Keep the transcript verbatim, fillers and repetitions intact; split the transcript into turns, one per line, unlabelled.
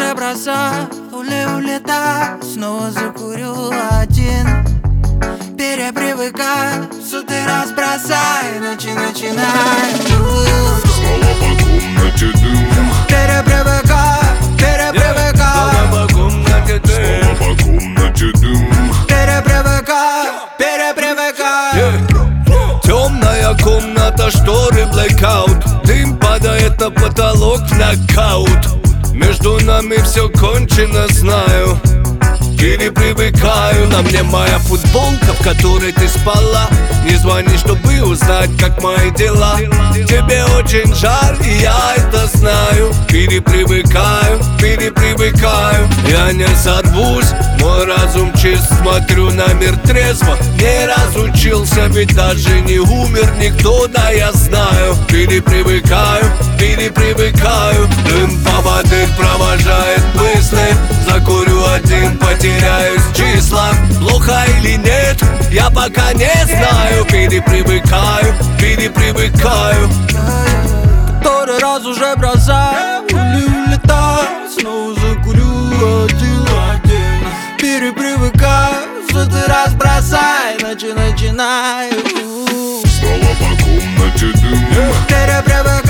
уже бросаю, ули улетаю, снова закурю один. Перепривыкаю, сутки раз бросай, ночи начинаю.
Снова по комнате дым.
Перепривыкаю, перепривыкаю.
Снова по комнате дым.
Снова по комнате дым.
Перепривыкаю, перепривыкаю.
Темная комната, шторы, блэкаут. Дым падает на потолок в нокаут. Между нами все кончено, знаю. Перепривыкаю. На мне моя футболка, в которой ты спала. Не звони, чтобы узнать, как мои дела. Тебе очень жаль, и я это знаю. Перепривыкаю, перепривыкаю. Я не сорвусь, мой разум чист. Смотрю на мир трезво, не разучился, ведь даже не умер никто, да я знаю. Перепривыкаю, перепривыкаю. Дым поводырь провожает мысли. Закурю один, потеряюсь в числах. Плохо или нет, я пока не знаю. Перепривыкаю, перепривыкаю.
Который раз уже бросаю, ули улетаю, снова закурю один. Перепривыкаю, сотый раз бросай, ночи начинаю.
Снова по комнате дым.
Перепривыкаю.